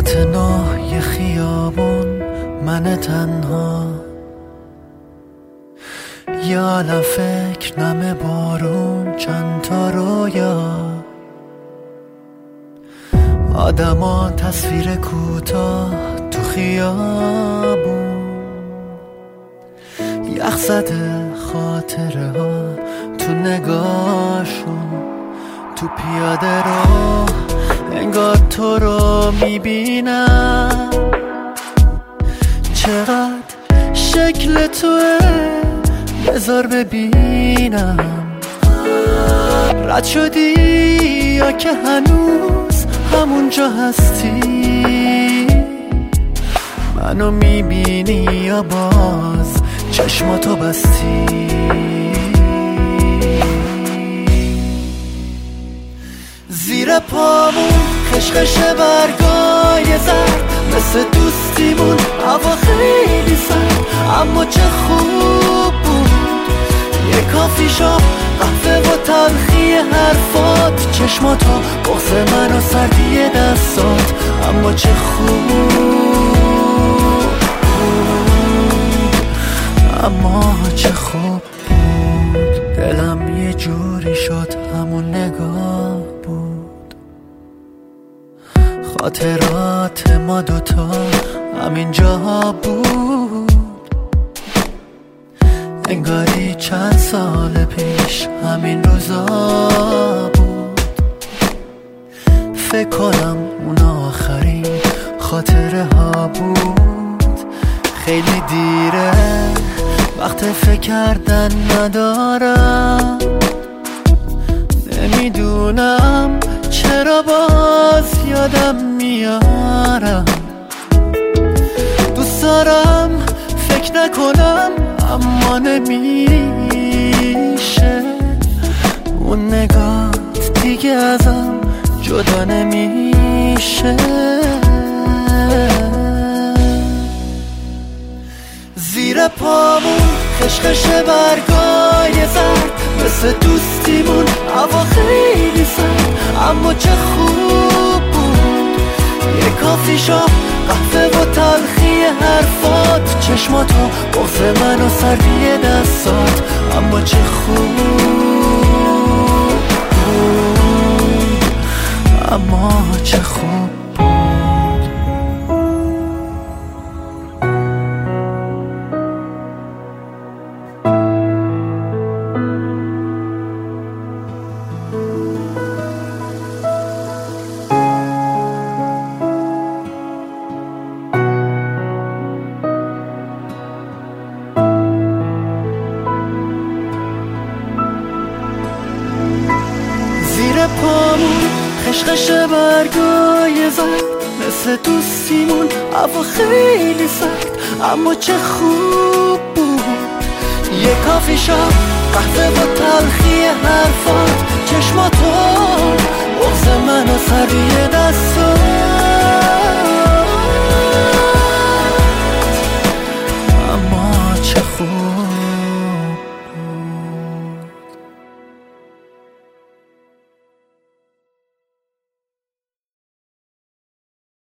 آتنای خیابون، من تنها، یه عالم فکر، نم بارون، چند تا رویا، آدما، تصویر کوتاه تو خیابون، یخ زده خاطره ها تو نگاهشون، تو پیاده رو انگار تو رو میبینم، چقدر شکل توه بذار ببینم، رد شدی یا که هنوز همونجا هستی، منو میبینی یا باز چشماتو بستی، زیر پامون خشخش برگای زرد، مثل دوستیمون هوا خیلی سرد، اما چه خوب بود یه کافی شاپ، قهوه و تلخی حرفات، چشماتو، بغض من و سردی دستات، اما چه خوب بود، اما چه خوب بود، دلم یه جوری شد همون نگاه بود، خاطرات ما دوتا همین جا بود، انگاری چند سال پیش همین روزا بود، فکر کنم اون آخرین خاطره ها بود، خیلی دیره وقت فکر کردن ندارم، نمیدونم چرا باز یادم میارم، دوست دارم فکر نکنم اما نمیشه، اون نگات دیگه ازم جدا نمیشه، زیر پامون خشخش برگای زرد، مثل دوستیمون هوا خیلی سرد، اما چه خوب بود یه کافی شاپ، قهوه و تلخی حرفات، چشماتو، بغض من و سردی دستات، اما چه خوب بود، اما چه خوب بود. پامون خشخش برگای زرد، مثل دوستیمون هوا خیلی سرد، اما چه خوب بود یه کافی شاپ، قهوه و تلخی حرفات، چشماتو، بغض من و سردی دستات.